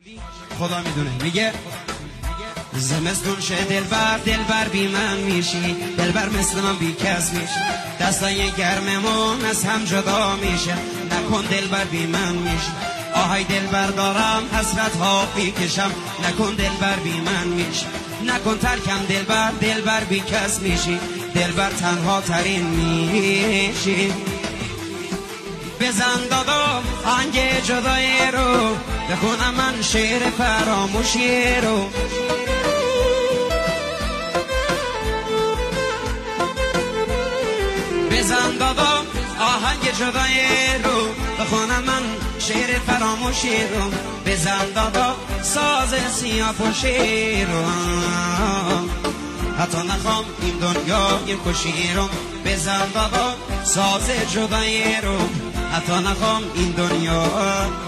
خدا میدونه. میگه زمستون شه دلبر بی من میشی، دلبر مثل من بی کس میشی، دستای گرممون از هم جدا میشه، نکن دلبر بی من میشی. آهای دلبر دارم حسرت ها میکشم، نکن دلبر بی من میشی، نکن ترکم دلبر بی کس میشی، دلبر تنها ترین میشی. بزن دادا آهنگ جدایی رو، بخونم من شعر فراموشی رو. بزن دادا آهنگ جدایی رو، بخونم من شعر فراموشی رو. بزن دادا ساز سیاه‌پوشی رو، حتی نخوام این دنیا یه کشی رو. بزن دادا ساز جدایی رو، حتی نخوام این دنیا